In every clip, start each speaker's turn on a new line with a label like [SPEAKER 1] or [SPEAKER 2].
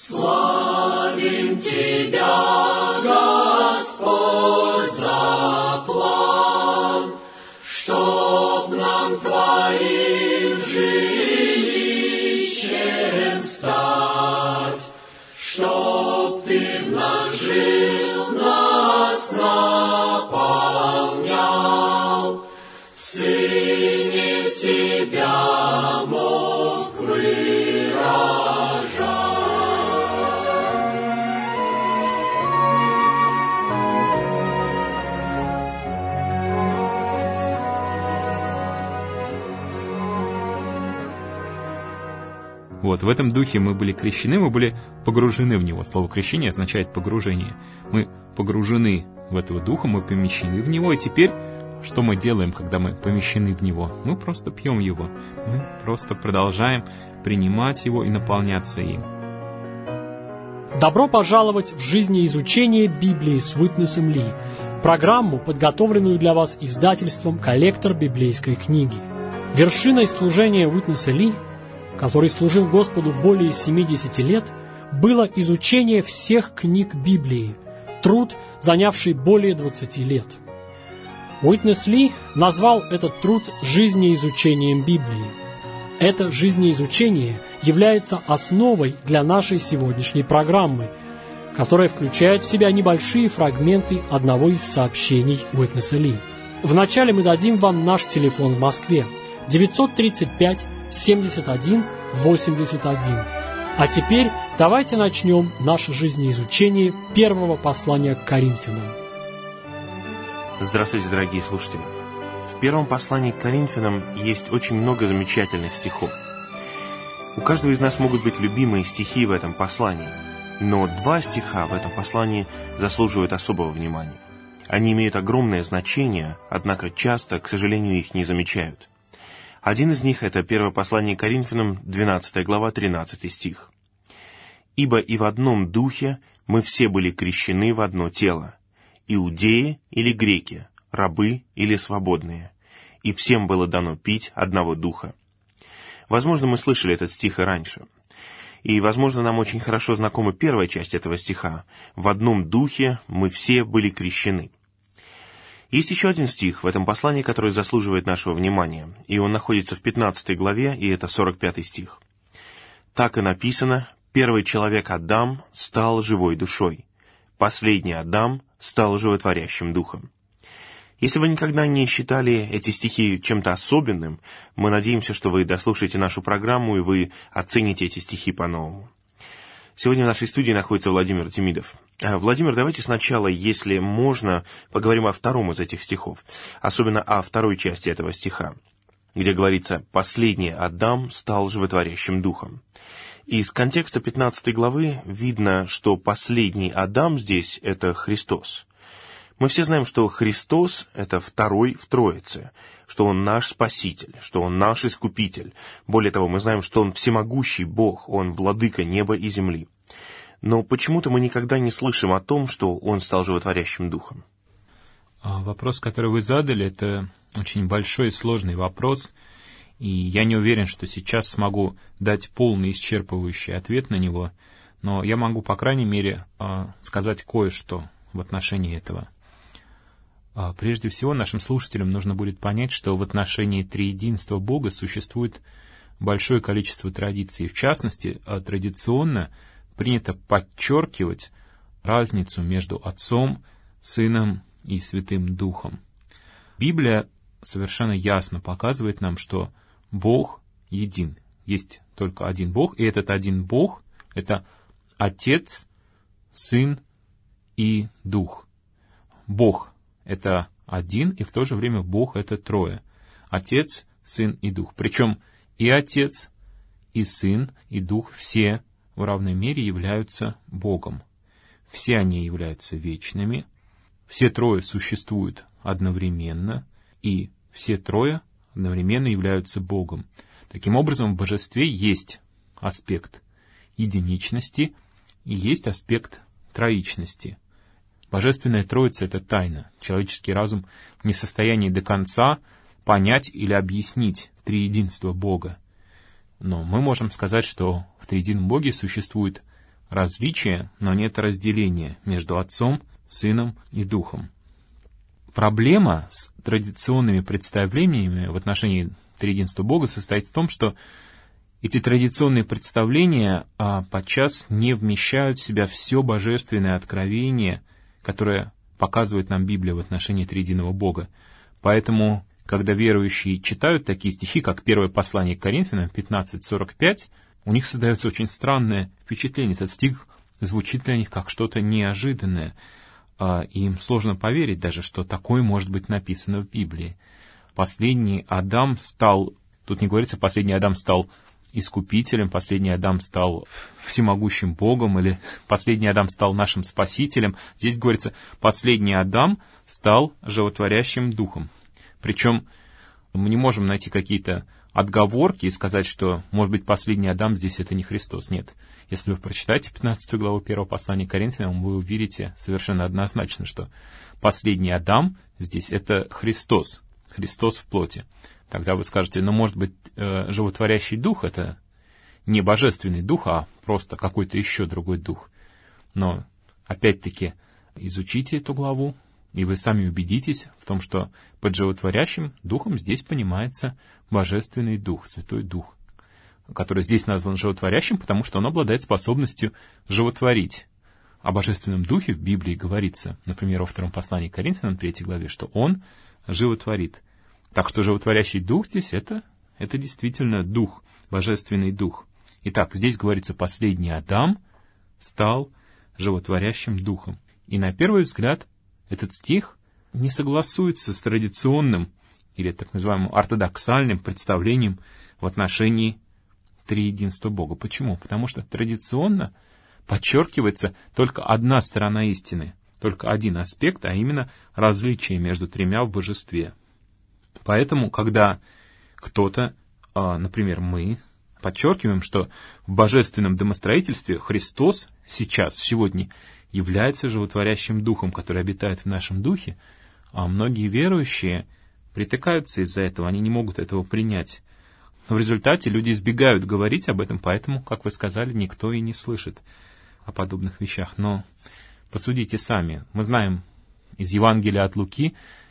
[SPEAKER 1] Славим Тебя, Господь, за план, чтоб нам Твоим жилищем стать, чтоб Ты в нас жил, нас наполнял, в Сыне себя мог выражать.
[SPEAKER 2] Вот, в этом духе мы были крещены, мы были погружены в него. Слово «крещение» означает «погружение». Мы погружены в этого духа, мы помещены в него, и теперь что мы делаем, когда мы помещены в него? Мы просто пьем его, мы просто продолжаем принимать его и наполняться им.
[SPEAKER 3] Добро пожаловать в жизнеизучение Библии с Уитнесом Ли, программу, подготовленную для вас издательством «Коллектор библейской книги». Вершиной служения Уитнеса Ли, который служил Господу более 70 лет, было изучение всех книг Библии, труд, занявший более 20 лет. Уитнес Ли назвал этот труд жизнеизучением Библии. Это жизнеизучение является основой для нашей сегодняшней программы, которая включает в себя небольшие фрагменты одного из сообщений Уитнеса Ли. Вначале мы дадим вам наш телефон в Москве 935 71 81. А теперь давайте начнем наше жизнеизучение первого послания к Коринфянам.
[SPEAKER 4] Здравствуйте, дорогие слушатели. В первом послании к Коринфянам есть очень много замечательных стихов. У каждого из нас могут быть любимые стихи в этом послании, но два стиха в этом послании заслуживают особого внимания. Они имеют огромное значение, однако часто, к сожалению, их не замечают. Один из них — это первое послание к Коринфянам, 12 глава, 13 стих. «Ибо и в одном духе мы все были крещены в одно тело, иудеи или греки, рабы или свободные, и всем было дано пить одного духа». Возможно, мы слышали этот стих и раньше. И, возможно, нам очень хорошо знакома первая часть этого стиха. «В одном духе мы все были крещены». Есть еще один стих в этом послании, который заслуживает нашего внимания, и он находится в 15 главе, и это 45 стих. «Так и написано: первый человек Адам стал живой душой, последний Адам стал животворящим духом». Если вы никогда не считали эти стихи чем-то особенным, мы надеемся, что вы дослушаете нашу программу и вы оцените эти стихи по-новому. Сегодня в нашей студии находится Владимир Демидов. Владимир, давайте сначала, если можно, поговорим о втором из этих стихов, особенно о второй части этого стиха, где говорится «последний Адам стал животворящим духом». Из контекста 15 главы видно, что последний Адам здесь — это Христос. Мы все знаем, что Христос — это второй в Троице, что Он наш Спаситель, что Он наш Искупитель. Более того, мы знаем, что Он всемогущий Бог, Он владыка неба и земли. Но почему-то мы никогда не слышим о том, что Он стал животворящим духом.
[SPEAKER 2] Вопрос, который вы задали, это очень большой и сложный вопрос, и я не уверен, что сейчас смогу дать полный исчерпывающий ответ на него, но я могу, по крайней мере, сказать кое-что в отношении этого. Прежде всего, нашим слушателям нужно будет понять, что в отношении триединства Бога существует большое количество традиций. В частности, традиционно принято подчеркивать разницу между Отцом, Сыном и Святым Духом. Библия совершенно ясно показывает нам, что Бог един. Есть только один Бог, и этот один Бог — это Отец, Сын и Дух. Бог — это один, и в то же время Бог — это трое. Отец, Сын и Дух. Причем и Отец, и Сын, и Дух все в равной мере являются Богом. Все они являются вечными, все трое существуют одновременно, и все трое одновременно являются Богом. Таким образом, в божестве есть аспект единичности и есть аспект троичности. Божественная Троица — это тайна. Человеческий разум не в состоянии до конца понять или объяснить триединство Бога. Но мы можем сказать, что в триедином Боге существует различие, но нет разделения между Отцом, Сыном и Духом. Проблема с традиционными представлениями в отношении триединства Бога состоит в том, что эти традиционные представления подчас не вмещают в себя все божественное откровение, которое показывает нам Библия в отношении триединого Бога. Поэтому, когда верующие читают такие стихи, как первое послание к Коринфянам 15:45, у них создается очень странное впечатление. Этот стих звучит для них как что-то неожиданное. И им сложно поверить даже, что такое может быть написано в Библии. Последний Адам стал, тут не говорится, последний Адам стал искупителем, последний Адам стал всемогущим Богом, или последний Адам стал нашим Спасителем. Здесь говорится, последний Адам стал животворящим Духом. Причем мы не можем найти какие-то отговорки и сказать, что, может быть, последний Адам здесь это не Христос. Нет. Если вы прочитаете 15 главу 1 послания к Коринфянам, вы увидите совершенно однозначно, что последний Адам здесь это Христос. Христос в плоти. Тогда вы скажете, может быть, животворящий дух — это не божественный дух, а просто какой-то еще другой дух. Но, опять-таки, изучите эту главу, и вы сами убедитесь в том, что под животворящим духом здесь понимается божественный дух, Святой Дух, который здесь назван животворящим, потому что он обладает способностью животворить. О божественном духе в Библии говорится, например, во втором послании к Коринфянам, 3 главе, что он животворит. Так что животворящий дух здесь это действительно дух, божественный дух. Итак, здесь говорится, последний Адам стал животворящим духом. И на первый взгляд этот стих не согласуется с традиционным или так называемым ортодоксальным представлением в отношении триединства Бога. Почему? Потому что традиционно подчеркивается только одна сторона истины, только один аспект, а именно различие между тремя в божестве. Поэтому, когда кто-то, например, мы, подчеркиваем, что в божественном домостроительстве Христос сейчас, сегодня, является животворящим духом, который обитает в нашем духе, а многие верующие притыкаются из-за этого, они не могут этого принять. Но в результате люди избегают говорить об этом, поэтому, как вы сказали, никто и не слышит о подобных вещах. Но посудите сами. Мы знаем из Евангелия от Луки,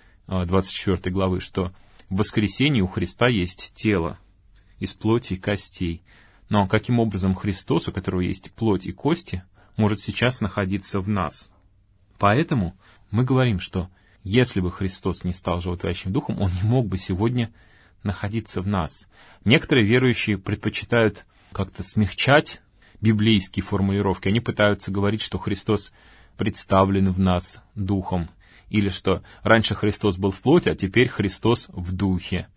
[SPEAKER 2] 24 главы, что в воскресенье у Христа есть тело из плоти и костей. Но каким образом Христос, у которого есть плоть и кости, может сейчас находиться в нас? Поэтому мы говорим, что если бы Христос не стал животворящим духом, Он не мог бы сегодня находиться в нас. Некоторые верующие предпочитают как-то смягчать библейские формулировки. Они пытаются говорить, что Христос представлен в нас духом, или что раньше Христос был в плоти, а теперь Христос в духе.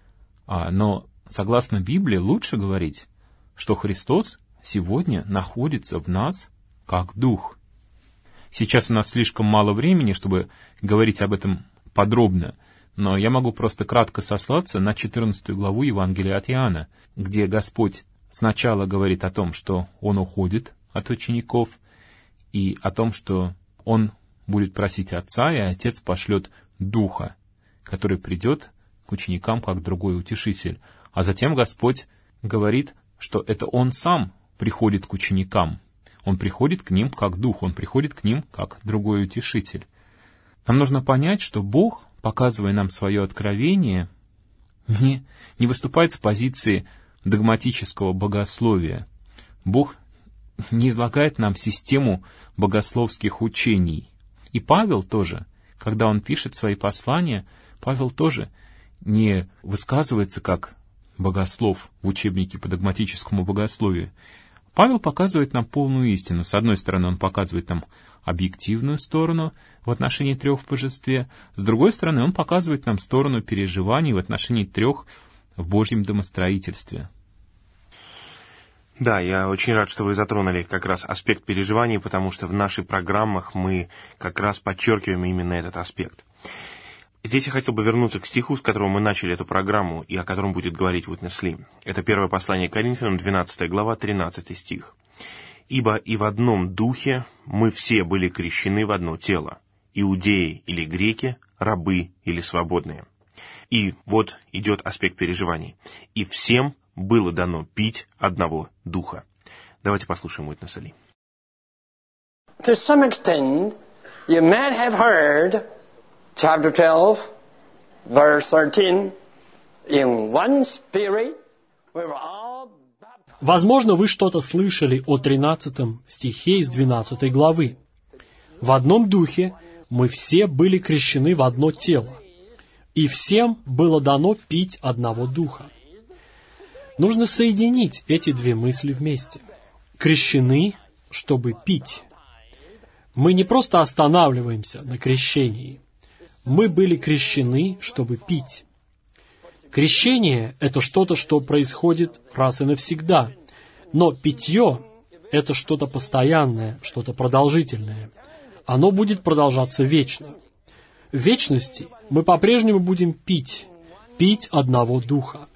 [SPEAKER 2] Но согласно Библии лучше говорить, что Христос сегодня находится в нас как дух. Сейчас у нас слишком мало времени, чтобы говорить об этом подробно, но я могу просто кратко сослаться на 14 главу Евангелия от Иоанна, где Господь сначала говорит о том, что Он уходит от учеников, и о том, что Он будет просить Отца, и Отец пошлет Духа, который придет к ученикам как другой утешитель. А затем Господь говорит, что это Он сам приходит к ученикам. Он приходит к ним как Дух, Он приходит к ним как другой утешитель. Нам нужно понять, что Бог, показывая нам свое откровение, не выступает с позиции догматического богословия. Бог не излагает нам систему богословских учений. И Павел тоже, когда он пишет свои послания, Павел тоже не высказывается как богослов в учебнике по догматическому богословию. Павел показывает нам полную истину. С одной стороны, он показывает нам объективную сторону в отношении трех в божестве. С другой стороны, он показывает нам сторону переживаний в отношении трех в Божьем домостроительстве.
[SPEAKER 4] Да, я очень рад, что вы затронули как раз аспект переживаний, потому что в наших программах мы как раз подчеркиваем именно этот аспект. Здесь я хотел бы вернуться к стиху, с которого мы начали эту программу, и о котором будет говорить Witness Lee. Это первое послание к Коринфянам, 12 глава, 13 стих. «Ибо и в одном духе мы все были крещены в одно тело, иудеи или греки, рабы или свободные». И вот идет аспект переживаний. «И всем было дано пить одного духа». Давайте послушаем Witness Lee.
[SPEAKER 5] To some extent, you might have heard chapter 12, verse 13, in one spirit, we were all baptized.
[SPEAKER 3] Возможно, вы что-то слышали о 13 стихе из 12 главы. В одном духе мы все были крещены в одно тело, и всем было дано пить одного духа. Нужно соединить эти две мысли вместе. Крещены, чтобы пить. Мы не просто останавливаемся на крещении. Мы были крещены, чтобы пить. Крещение – это что-то, что происходит раз и навсегда. Но питье – это что-то постоянное, что-то продолжительное. Оно будет продолжаться вечно. В вечности мы по-прежнему будем пить одного духа.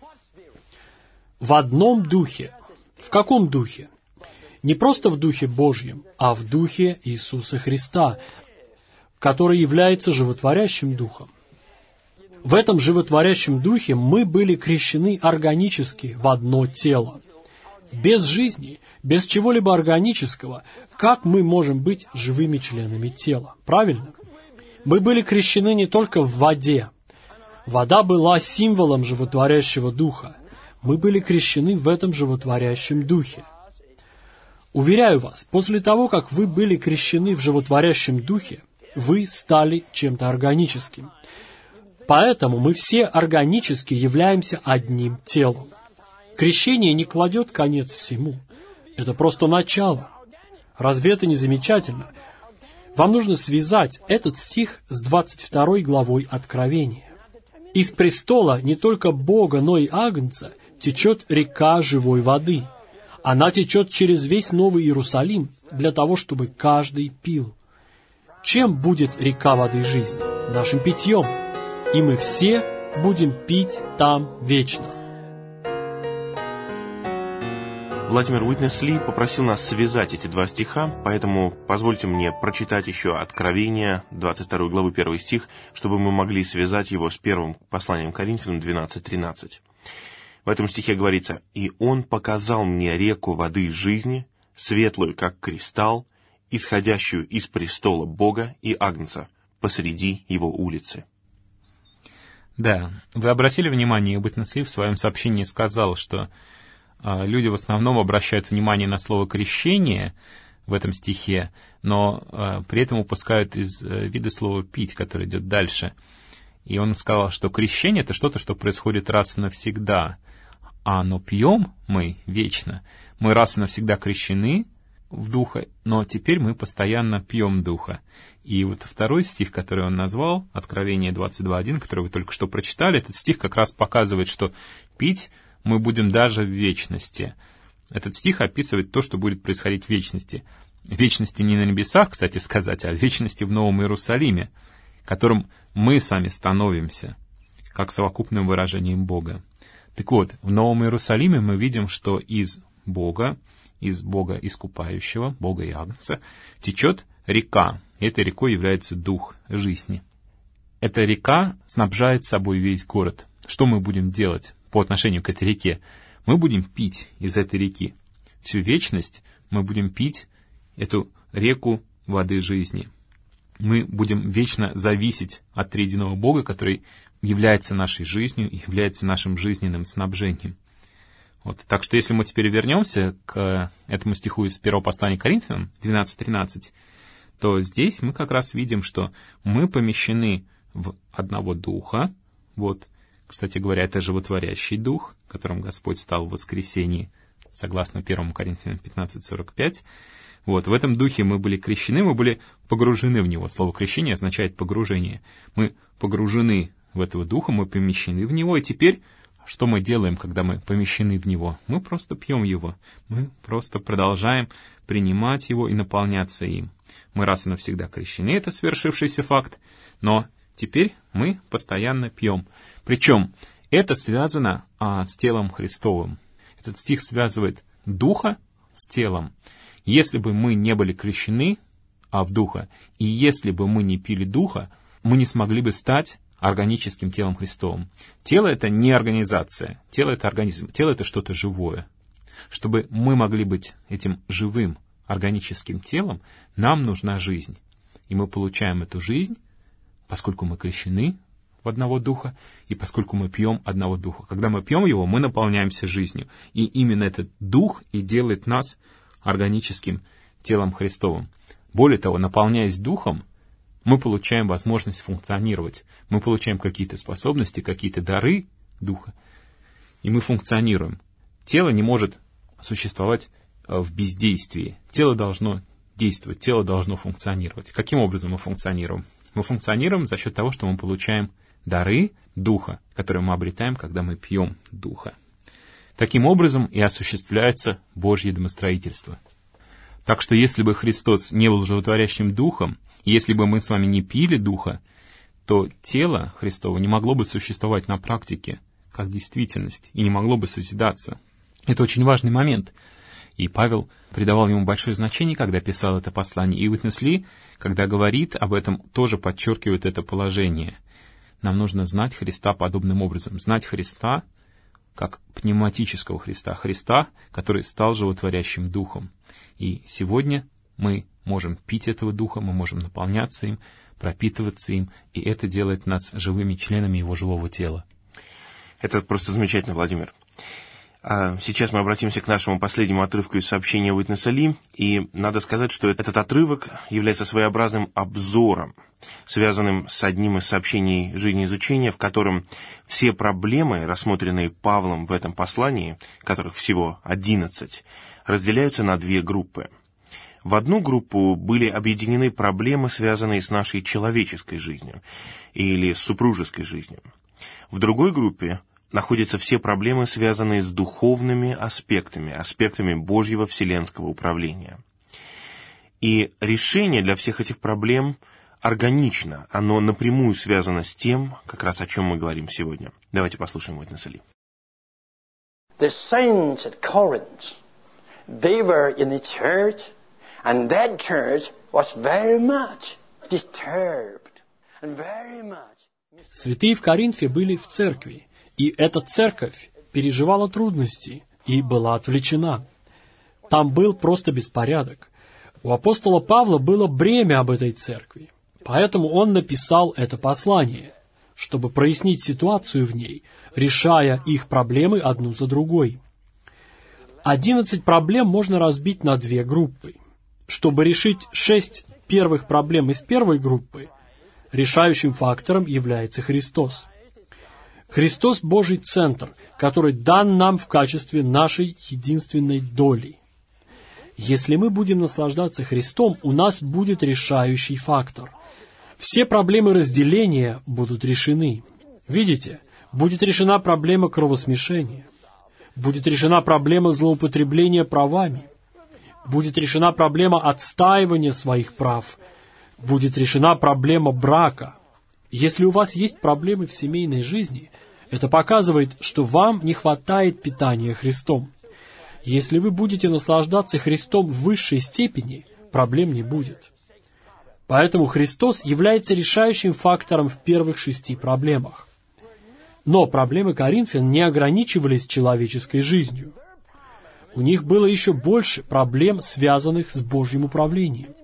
[SPEAKER 3] В одном духе. В каком духе? Не просто в Духе Божьем, а в Духе Иисуса Христа, который является животворящим Духом. В этом животворящем Духе мы были крещены органически в одно тело. Без жизни, без чего-либо органического, как мы можем быть живыми членами тела? Правильно? Мы были крещены не только в воде. Вода была символом животворящего Духа. Мы были крещены в этом животворящем Духе. Уверяю вас, после того, как вы были крещены в животворящем Духе, вы стали чем-то органическим. Поэтому мы все органически являемся одним телом. Крещение не кладет конец всему. Это просто начало. Разве это не замечательно? Вам нужно связать этот стих с 22 главой Откровения. Из престола не только Бога, но и Агнца течет река живой воды. Она течет через весь Новый Иерусалим для того, чтобы каждый пил. Чем будет река воды жизни? Нашим питьем. И мы все будем пить там вечно.
[SPEAKER 4] Владимир Уитнес Ли попросил нас связать эти два стиха, поэтому позвольте мне прочитать еще Откровение, 22 главу, 1 стих, чтобы мы могли связать его с первым посланием Коринфянам 12:13. В этом стихе говорится: «И Он показал мне реку воды жизни, светлую, как кристалл, исходящую из престола Бога и Агнца, посреди его улицы».
[SPEAKER 2] Да, вы обратили внимание, Уитнес Ли в своем сообщении сказал, что люди в основном обращают внимание на слово «крещение» в этом стихе, но при этом упускают из вида слово «пить», которое идет дальше. И он сказал, что крещение — это что-то, что происходит раз и навсегда, но пьем мы вечно. Мы раз и навсегда крещены в Духа, но теперь мы постоянно пьем Духа. И вот второй стих, который он назвал, Откровение 22:1, который вы только что прочитали, этот стих как раз показывает, что пить мы будем даже в вечности. Этот стих описывает то, что будет происходить в вечности. В вечности не на небесах, кстати сказать, а в вечности в Новом Иерусалиме, которым мы сами становимся, как совокупным выражением Бога. Так вот, в Новом Иерусалиме мы видим, что из Бога искупающего, Бога и Агнца, течет река. Этой рекой является Дух жизни. Эта река снабжает собой весь город. Что мы будем делать по отношению к этой реке? Мы будем пить из этой реки. Всю вечность мы будем пить эту реку воды жизни. Мы будем вечно зависеть от триединого Бога, который является нашей жизнью и является нашим жизненным снабжением. Вот. Так что если мы теперь вернемся к этому стиху из первого послания Коринфянам 12:13, то здесь мы как раз видим, что мы помещены в одного Духа. Вот, кстати говоря, это животворящий Дух, которым Господь стал в воскресении, согласно 1 Коринфянам 15:45. Вот, в этом Духе мы были крещены, мы были погружены в Него. Слово «крещение» означает «погружение». Мы погружены в этого Духа, мы помещены в Него, и теперь что мы делаем, когда мы помещены в Него? Мы просто пьем Его, мы просто продолжаем принимать Его и наполняться им. Мы раз и навсегда крещены, это свершившийся факт, но теперь мы постоянно пьем. Причем это связано с телом Христовым. Этот стих связывает Духа с телом. Если бы мы не были крещены в Духа, и если бы мы не пили Духа, мы не смогли бы стать органическим телом Христовым. Тело — это не организация, тело — это организм, тело — это что-то живое. Чтобы мы могли быть этим живым органическим телом, нам нужна жизнь. И мы получаем эту жизнь, поскольку мы крещены в одного духа, и поскольку мы пьем одного духа. Когда мы пьем его, мы наполняемся жизнью. И именно этот дух и делает нас органическим телом Христовым. Более того, наполняясь духом, мы получаем возможность функционировать. Мы получаем какие-то способности, какие-то дары духа, и мы функционируем. Тело не может существовать в бездействии. Тело должно действовать, тело должно функционировать. Каким образом мы функционируем? Мы функционируем за счет того, что мы получаем дары духа, которые мы обретаем, когда мы пьем духа. Таким образом и осуществляется Божье домостроительство. Так что если бы Христос не был животворящим духом, если бы мы с вами не пили духа, то тело Христово не могло бы существовать на практике, как действительность, и не могло бы созидаться. Это очень важный момент. И Павел придавал ему большое значение, когда писал это послание. И Уитнес Ли, когда говорит об этом, тоже подчеркивает это положение. Нам нужно знать Христа подобным образом. Знать Христа как пневматического Христа. Христа, который стал животворящим духом. И сегодня мы можем пить этого духа, мы можем наполняться им, пропитываться им, и это делает нас живыми членами его живого тела.
[SPEAKER 4] Это просто замечательно, Владимир. А сейчас мы обратимся к нашему последнему отрывку из сообщения Уитнеса Ли, и надо сказать, что этот отрывок является своеобразным обзором, связанным с одним из сообщений жизнеизучения, в котором все проблемы, рассмотренные Павлом в этом послании, которых всего 11, разделяются на две группы. В одну группу были объединены проблемы, связанные с нашей человеческой жизнью или с супружеской жизнью. В другой группе находятся все проблемы, связанные с духовными аспектами Божьего вселенского управления. И решение для всех этих проблем органично, оно напрямую связано с тем, как раз о чем мы говорим сегодня. Давайте послушаем Уитнеса Ли.
[SPEAKER 5] The saints at Corinth, they were in the church, and that church was very much disturbed, and very much.
[SPEAKER 3] Святые в Коринфе были в церкви, и эта церковь переживала трудности и была отвлечена. Там был просто беспорядок. У апостола Павла было бремя об этой церкви, поэтому он написал это послание, чтобы прояснить ситуацию в ней, решая их проблемы одну за другой. 11 проблем можно разбить на две группы. Чтобы решить 6 первых проблем из первой группы, решающим фактором является Христос. Христос – Божий центр, который дан нам в качестве нашей единственной доли. Если мы будем наслаждаться Христом, у нас будет решающий фактор. Все проблемы разделения будут решены. Видите, будет решена проблема кровосмешения, будет решена проблема злоупотребления правами, будет решена проблема отстаивания своих прав, будет решена проблема брака. Если у вас есть проблемы в семейной жизни, это показывает, что вам не хватает питания Христом. Если вы будете наслаждаться Христом в высшей степени, проблем не будет. Поэтому Христос является решающим фактором в первых 6 проблемах. Но проблемы коринфян не ограничивались человеческой жизнью. У них было еще больше проблем, связанных с Божьим управлением.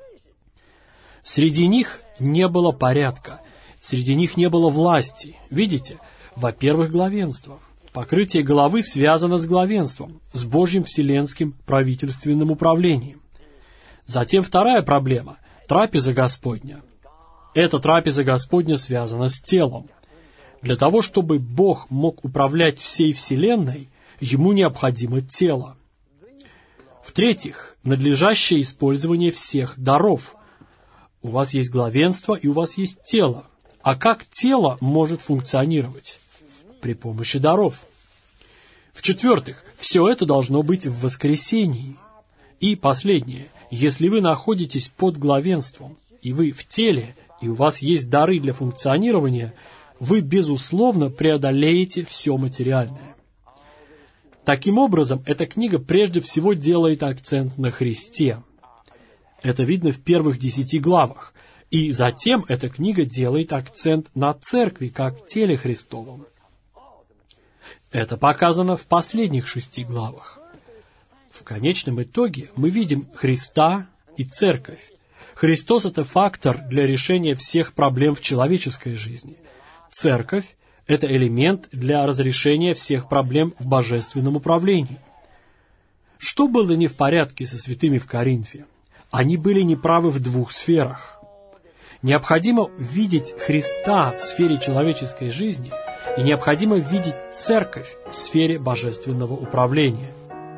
[SPEAKER 3] Среди них не было порядка, среди них не было власти. Видите? Во-первых, главенство. Покрытие головы связано с главенством, с Божьим вселенским правительственным управлением. Затем вторая проблема – трапеза Господня. Эта трапеза Господня связана с телом. Для того, чтобы Бог мог управлять всей вселенной, Ему необходимо тело. В-третьих, надлежащее использование всех даров. У вас есть главенство и у вас есть тело. А как тело может функционировать? При помощи даров. В-четвертых, все это должно быть в воскресении. И последнее, если вы находитесь под главенством, и вы в теле, и у вас есть дары для функционирования, вы, безусловно, преодолеете все материальное. Таким образом, эта книга прежде всего делает акцент на Христе. Это видно в первых 10 главах. И затем эта книга делает акцент на церкви, как теле Христовом. Это показано в последних 6 главах. в конечном итоге мы видим Христа и Церковь. Христос — это фактор для решения всех проблем в человеческой жизни. Церковь — это элемент для разрешения всех проблем в божественном управлении. Что было не в порядке со святыми в Коринфе? Они были неправы в двух сферах. Необходимо видеть Христа в сфере человеческой жизни, и необходимо видеть Церковь в сфере божественного управления.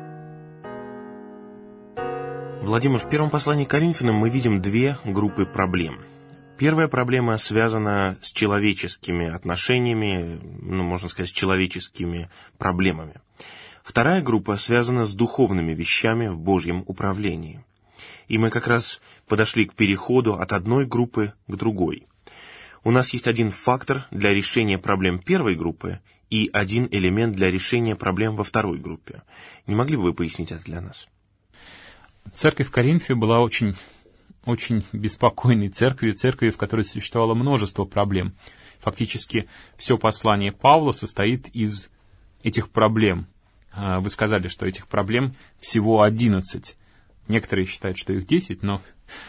[SPEAKER 4] Владимир, в первом послании к Коринфянам мы видим две группы проблем. Первая проблема связана с человеческими отношениями, можно сказать, с человеческими проблемами. Вторая группа связана с духовными вещами в Божьем управлении. И мы как раз подошли к переходу от одной группы к другой. У нас есть один фактор для решения проблем первой группы и один элемент для решения проблем во второй группе. Не могли бы вы пояснить это для нас?
[SPEAKER 2] Церковь в Коринфе была очень беспокойной церковью, в которой существовало множество проблем. Фактически все послание Павла состоит из этих проблем. Вы сказали, что этих проблем всего 11. Некоторые считают, что их 10, но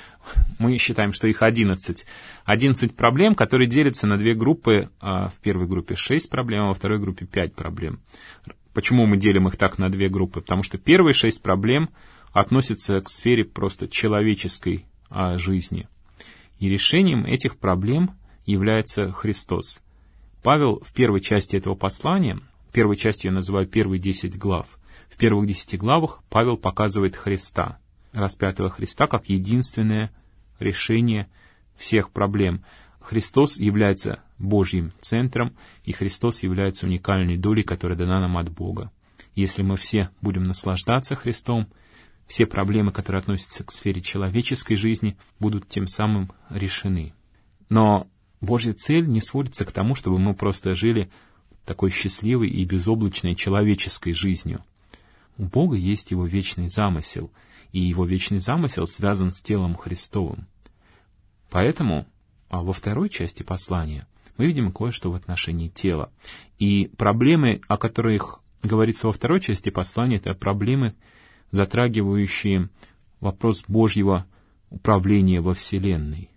[SPEAKER 2] мы считаем, что их 11. 11 проблем, которые делятся на две группы. В первой группе 6 проблем, а во второй группе 5 проблем. Почему мы делим их так на две группы? Потому что первые 6 проблем относятся к сфере просто человеческой жизни. И решением этих проблем является Христос. Павел в первой части этого послания, первой частью я называю первые 10 глав, в первых 10 главах Павел показывает Христа, распятого Христа, как единственное решение всех проблем. Христос является Божьим центром, и Христос является уникальной долей, которая дана нам от Бога. Если мы все будем наслаждаться Христом, все проблемы, которые относятся к сфере человеческой жизни, будут тем самым решены. Но Божья цель не сводится к тому, чтобы мы просто жили такой счастливой и безоблачной человеческой жизнью. У Бога есть Его вечный замысел, и Его вечный замысел связан с телом Христовым. Поэтому во второй части послания мы видим кое-что в отношении тела. И проблемы, о которых говорится во второй части послания, это проблемы, затрагивающие вопрос Божьего управления во Вселенной.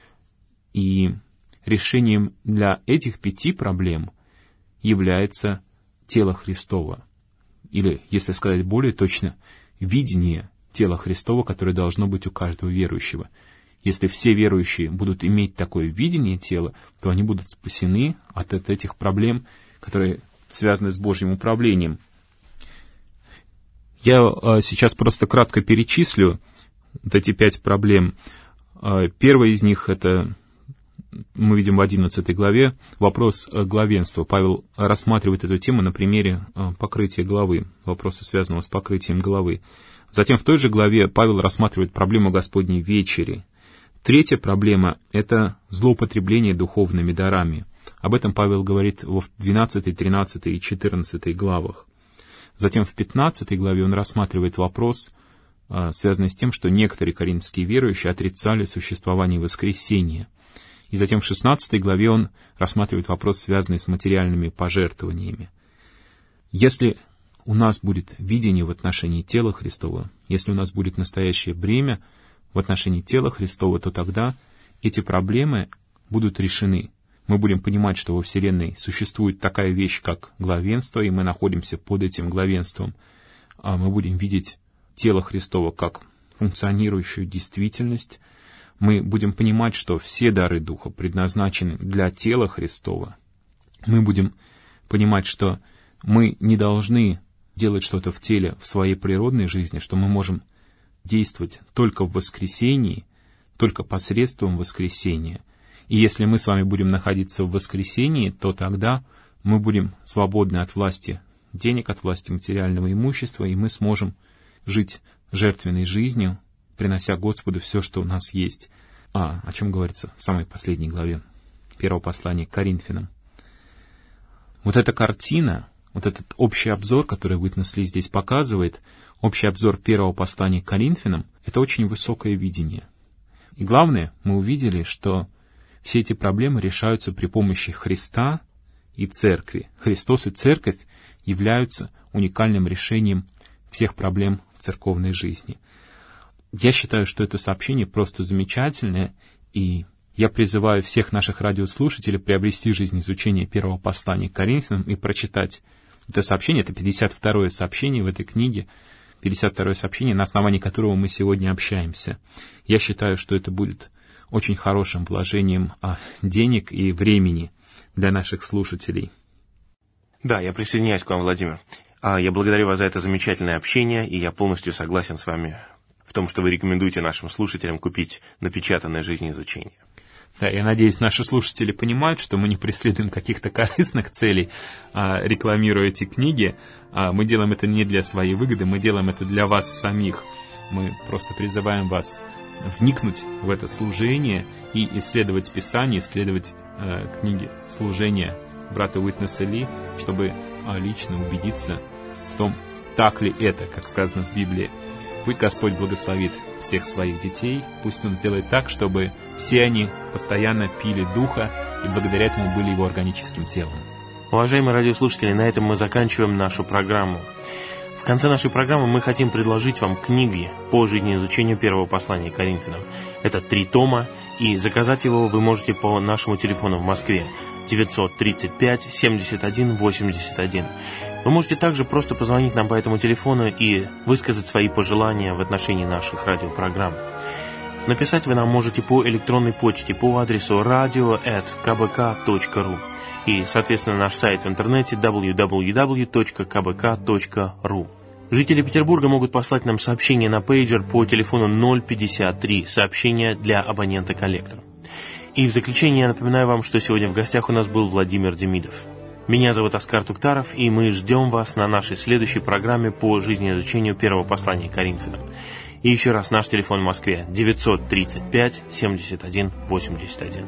[SPEAKER 2] И решением для этих 5 проблем является тело Христово. Или, если сказать более точно, видение тела Христова, которое должно быть у каждого верующего. Если все верующие будут иметь такое видение тела, то они будут спасены от этих проблем, которые связаны с Божьим управлением. Я сейчас просто кратко перечислю вот эти 5 проблем. Первая из них — это, мы видим в 11 главе, вопрос главенства. Павел рассматривает эту тему на примере покрытия головы, вопроса, связанного с покрытием головы. Затем в той же главе Павел рассматривает проблему Господней вечери. Третья проблема — это злоупотребление духовными дарами. Об этом Павел говорит в 12, 13 и 14 главах. Затем в 15 главе он рассматривает вопрос, связанный с тем, что некоторые коринфские верующие отрицали существование воскресения. И затем в 16 главе он рассматривает вопрос, связанный с материальными пожертвованиями. Если у нас будет видение в отношении тела Христова, если у нас будет настоящее бремя в отношении тела Христова, то тогда эти проблемы будут решены. Мы будем понимать, что во Вселенной существует такая вещь, как главенство, и мы находимся под этим главенством. Мы будем видеть тело Христово как функционирующую действительность. Мы будем понимать, что все дары Духа предназначены для тела Христова. Мы будем понимать, что мы не должны делать что-то в теле, в своей природной жизни, что мы можем действовать только в воскресении, только посредством воскресения. И если мы с вами будем находиться в воскресении, то тогда мы будем свободны от власти денег, от власти материального имущества, и мы сможем жить жертвенной жизнью, принося Господу все, что у нас есть. О чем говорится в самой последней главе первого послания к Коринфянам. Вот эта картина, вот этот общий обзор, который Witness Lee здесь показывает, общий обзор первого послания к Коринфянам, это очень высокое видение. И главное, мы увидели, что все эти проблемы решаются при помощи Христа и Церкви. Христос и Церковь являются уникальным решением всех проблем в церковной жизни. Я считаю, что это сообщение просто замечательное, и я призываю всех наших радиослушателей приобрести жизнеизучение первого послания к Коринфянам и прочитать это сообщение. Это 52-е сообщение в этой книге, 52-е сообщение, на основании которого мы сегодня общаемся. Я считаю, что это будет очень хорошим вложением денег и времени для наших слушателей.
[SPEAKER 4] Да, я присоединяюсь к вам, Владимир. Я благодарю вас за это замечательное общение, и я полностью согласен с вами в том, что вы рекомендуете нашим слушателям купить напечатанное жизнеизучение.
[SPEAKER 2] Да, я надеюсь, наши слушатели понимают, что мы не преследуем каких-то корыстных целей, рекламируя эти книги. Мы делаем это не для своей выгоды, мы делаем это для вас самих. Мы просто призываем вас вникнуть в это служение и исследовать Писание, исследовать книги служения брата Уитнеса Ли, чтобы лично убедиться в том, так ли это, как сказано в Библии. Пусть Господь благословит всех своих детей, пусть Он сделает так, чтобы все они постоянно пили Духа и благодаря этому были Его органическим телом.
[SPEAKER 4] Уважаемые радиослушатели, на этом мы заканчиваем нашу программу. В конце нашей программы мы хотим предложить вам книги по жизнеизучению первого послания к Коринфянам. Это 3 тома, и заказать его вы можете по нашему телефону в Москве 935 71 81. Вы можете также просто позвонить нам по этому телефону и высказать свои пожелания в отношении наших радиопрограмм. Написать вы нам можете по электронной почте по адресу radio@kbk.ru и, соответственно, наш сайт в интернете www.kbk.ru. Жители Петербурга могут послать нам сообщение на пейджер по телефону 053, сообщение для абонента-коллектора. И в заключение я напоминаю вам, что сегодня в гостях у нас был Владимир Демидов. Меня зовут Оскар Туктаров, и мы ждем вас на нашей следующей программе по жизнеизучению первого послания к Коринфянам. И еще раз наш телефон в Москве 935 71 81.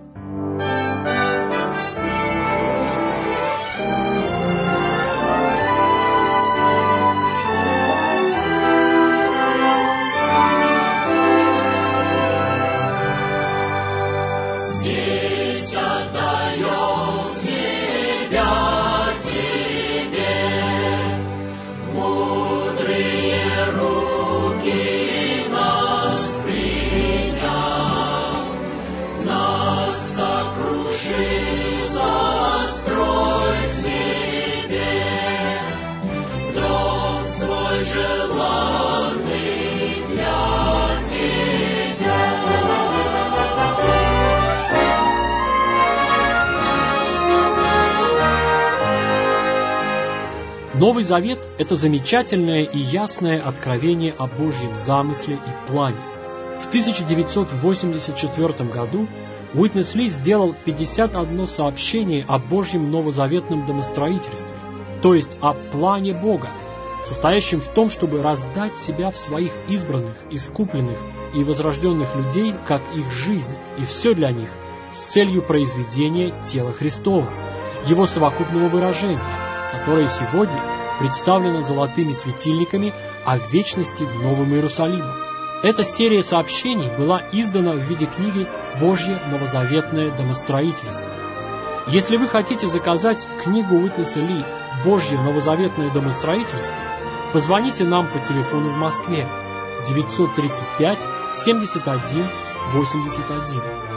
[SPEAKER 3] Новый Завет – это замечательное и ясное откровение о Божьем замысле и плане. В 1984 году Уитнес Ли сделал 51 сообщение о Божьем новозаветном домостроительстве, то есть о плане Бога, состоящем в том, чтобы раздать себя в своих избранных, искупленных и возрожденных людей, как их жизнь, и все для них, с целью произведения тела Христова, его совокупного выражения, которое сегодня представлено золотыми светильниками, а в вечности Новым Иерусалимом. Эта серия сообщений была издана в виде книги «Божье новозаветное домостроительство». Если вы хотите заказать книгу Уитнеса Ли «Божье новозаветное домостроительство», позвоните нам по телефону в Москве 935 71 81.